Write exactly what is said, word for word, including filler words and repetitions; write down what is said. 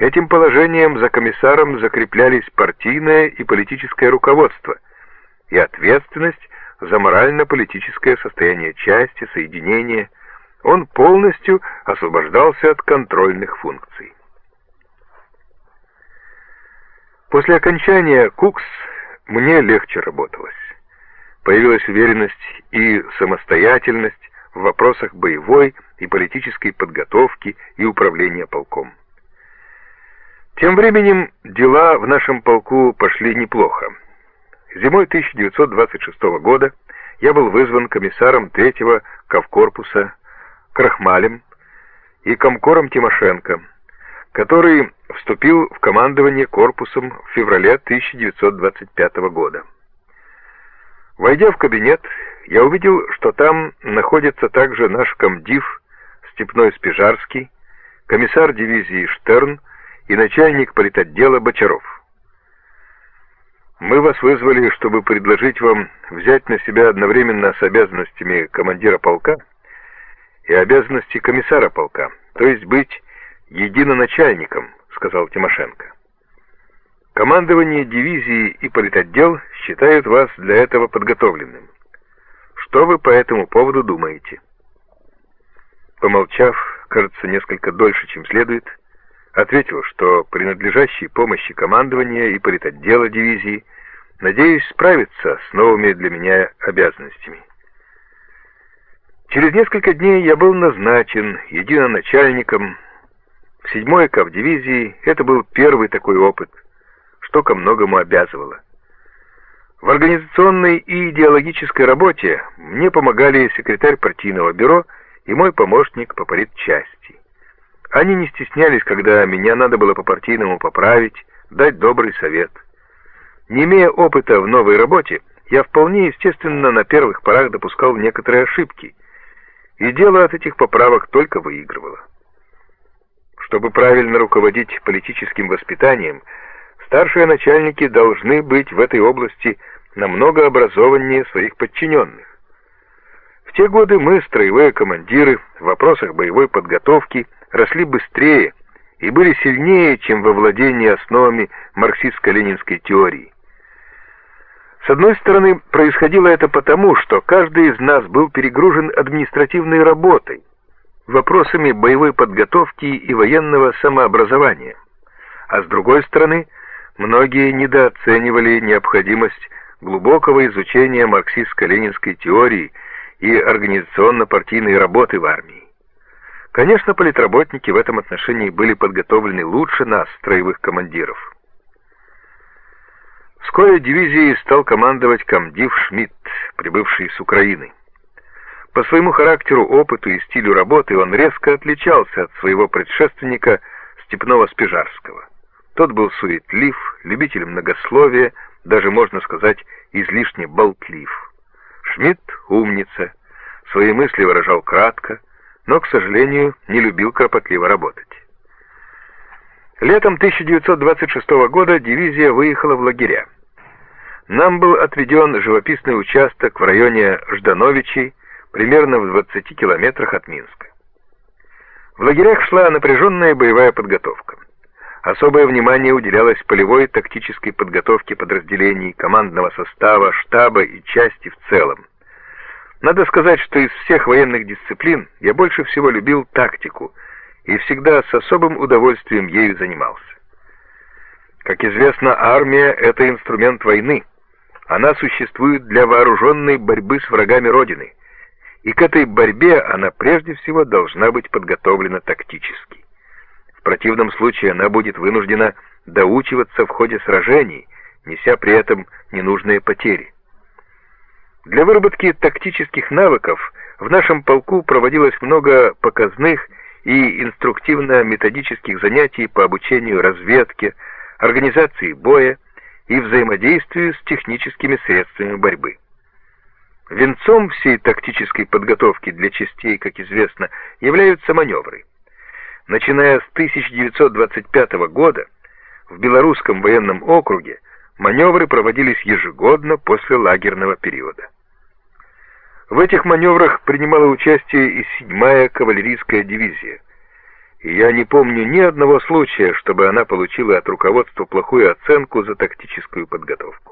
Этим положением за комиссаром закреплялись партийное и политическое руководство и ответственность за морально-политическое состояние части, соединения. Он полностью освобождался от контрольных функций. После окончания КУКС мне легче работалось. Появилась уверенность и самостоятельность в вопросах боевой и политической подготовки и управления полком. Тем временем дела в нашем полку пошли неплохо. Зимой тысяча девятьсот двадцать шестого года я был вызван комиссаром третьего Кавкорпуса Крахмалем и комкором Тимошенко, который вступил в командование корпусом в феврале тысяча девятьсот двадцать пятого года. Войдя в кабинет, я увидел, что там находится также наш комдив Степной Спижарский, комиссар дивизии Штерн и начальник политотдела Бочаров. Мы вас вызвали, чтобы предложить вам взять на себя одновременно с обязанностями командира полка и обязанности комиссара полка, то есть быть единоначальником, сказал Тимошенко. Командование дивизии и политотдел считают вас для этого подготовленным. Что вы по этому поводу думаете? Помолчав, кажется, несколько дольше, чем следует, ответил, что при надлежащей помощи командования и политотдела дивизии надеюсь справиться с новыми для меня обязанностями. Через несколько дней я был назначен единоначальником в седьмой кавдивизии. Это был первый такой опыт, что ко многому обязывало. В организационной и идеологической работе мне помогали секретарь партийного бюро и мой помощник по политчасти. Они не стеснялись, когда меня надо было по-партийному поправить, дать добрый совет. Не имея опыта в новой работе, я вполне естественно на первых порах допускал некоторые ошибки, и дело от этих поправок только выигрывало. Чтобы правильно руководить политическим воспитанием, старшие начальники должны быть в этой области намного образованнее своих подчиненных. В те годы мы, строевые командиры, в вопросах боевой подготовки росли быстрее и были сильнее, чем во владении основами марксистско-ленинской теории. С одной стороны, происходило это потому, что каждый из нас был перегружен административной работой, вопросами боевой подготовки и военного самообразования, а с другой стороны, многие недооценивали необходимость глубокого изучения марксистско-ленинской теории и организационно-партийной работы в армии. Конечно, политработники в этом отношении были подготовлены лучше нас, строевых командиров. Вскоре дивизией стал командовать комдив Шмидт, прибывший с Украины. По своему характеру, опыту и стилю работы он резко отличался от своего предшественника Степного Спижарского. Тот был суетлив, любитель многословия, даже, можно сказать, излишне болтлив. Шмидт — умница, свои мысли выражал кратко, но, к сожалению, не любил кропотливо работать. Летом тысяча девятьсот двадцать шестого года дивизия выехала в лагеря. Нам был отведен живописный участок в районе Ждановичей, примерно в двадцати километрах от Минска. В лагерях шла напряженная боевая подготовка. Особое внимание уделялось полевой тактической подготовке подразделений, командного состава, штаба и части в целом. Надо сказать, что из всех военных дисциплин я больше всего любил тактику и всегда с особым удовольствием ею занимался. Как известно, армия — это инструмент войны. Она существует для вооруженной борьбы с врагами Родины, и к этой борьбе она прежде всего должна быть подготовлена тактически. В противном случае она будет вынуждена доучиваться в ходе сражений, неся при этом ненужные потери. Для выработки тактических навыков в нашем полку проводилось много показных и инструктивно-методических занятий по обучению разведке, организации боя и взаимодействию с техническими средствами борьбы. Венцом всей тактической подготовки для частей, как известно, являются маневры. Начиная с тысяча девятьсот двадцать пятого года в Белорусском военном округе маневры проводились ежегодно после лагерного периода. В этих маневрах принимала участие и седьмая кавалерийская дивизия, и я не помню ни одного случая, чтобы она получила от руководства плохую оценку за тактическую подготовку.